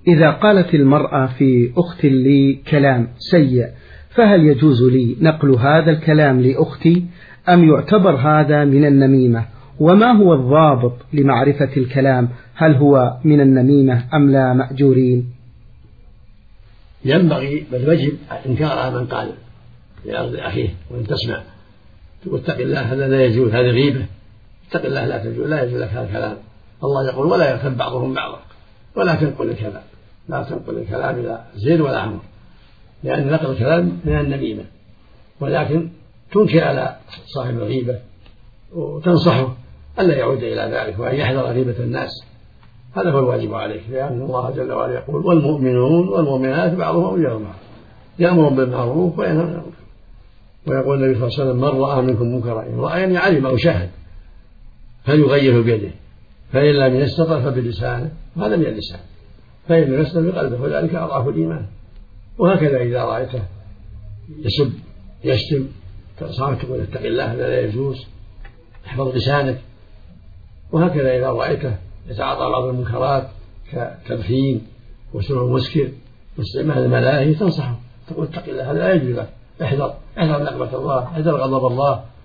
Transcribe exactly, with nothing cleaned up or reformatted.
إذا قالت المرأة في أخت لي كلام سيء فهل يجوز لي نقل هذا الكلام لأختي أم يعتبر هذا من النميمة؟ وما هو الضابط لمعرفة الكلام، هل هو من النميمة أم لا مأجورين؟ ينبغي بل واجب إنكار على من قال لأرض أخيه وإن تسمع تقول اتق الله هذا لا يجوز، هذه غيبة، اتق الله لا تجوز، لا يجوز لك هذا الكلام. الله يقول ولا يغتب بعضهم بعضا، ولا تنقل الكلام، لا تنقل الكلام إلى زيد ولا عمرو، لأن نقل الكلام من النميمة، ولكن تنكر على صاحب الغيبة وتنصحه ألا يعود إلى ذلك وأن يحذر غيبة الناس، هذا هو الواجب عليك، لأن الله جل وعلا يقول والمؤمنون والمؤمنات بعضهم أولياء بعض يأمر بالمعروف وينهى عن المنكر، ويقول النبي صلى الله عليه وسلم من رأى منكم منكرا إن رأى يعني علم أو شاهد فليغيره بيده، فإن لم يستطع فبلسانه، وهذا من اللسان، فإن لم يستطع بقلبه، وذلك أضعف الإيمان. وهكذا إذا رأيته يسب يشتم فصارت تقول اتق الله هذا لا يجوز، احفظ لسانك. وهكذا إذا رأيته يتعاطى بعض المنكرات كتدخين وشرب المسكر واستعمال الملاهي تنصحه تقول اتق الله هذا لا يجوز لك، احذر احذر نقمة الله، احذر غضب الله،